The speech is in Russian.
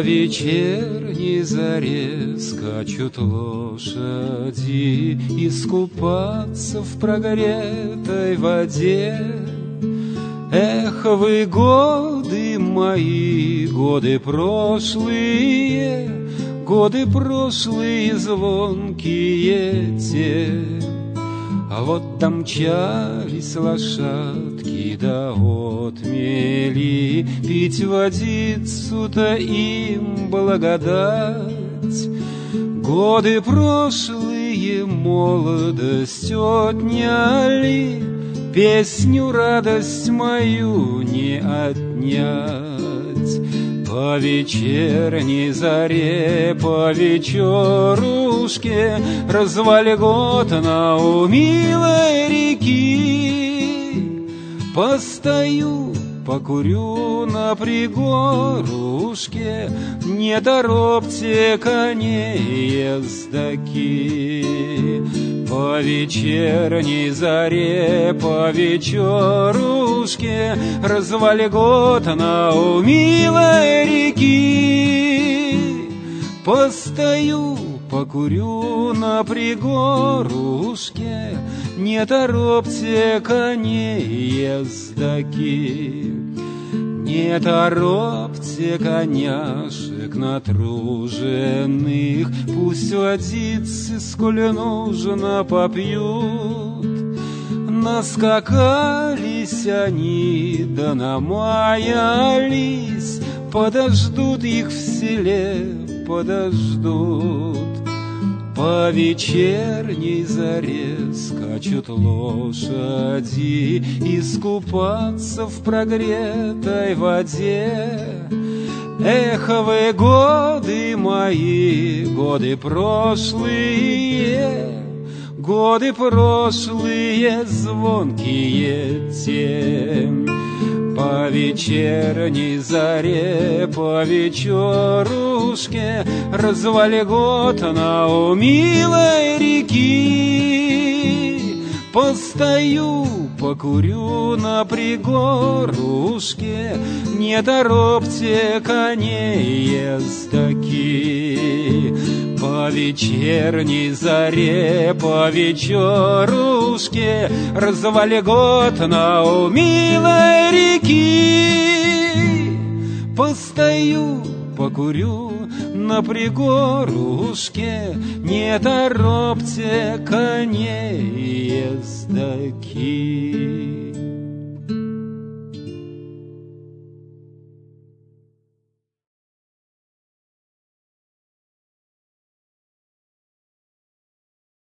По вечерней заре скачут лошади, искупаться в прогретой воде. Эх, вы годы мои, годы прошлые звонкие те. А вот домчались лошадки до отмели, пить водицу-то им благодать. Годы прошлые молодость отняли, песню радость мою не отнять. По вечерней заре, по вечерушке, развальготно у милой реки, постою, покурю на пригорушке, не торопьте коней ездаки. По вечерней заре, по вечерушке, развальготно у милой реки, постою, покурю на пригорушке, не торопьте коней ездаки. Не торопьте коняшек натруженных, пусть водицы, сколь нужно, попьют. Наскакались они, да намаялись, подождут их в селе, подождут. По вечерней заре скачут лошади, искупаться в прогретой воде. Эх, вы годы мои, годы прошлые звонкие те. По вечерней заре, по вечерушке, развальготно у милой реки, постою, покурю на пригорушке, не торопьте коней ездаки. По вечерней заре, по вечерушке, развальготно у милой реки, постою, покурю на пригорушке, не торопьте коней ездаки.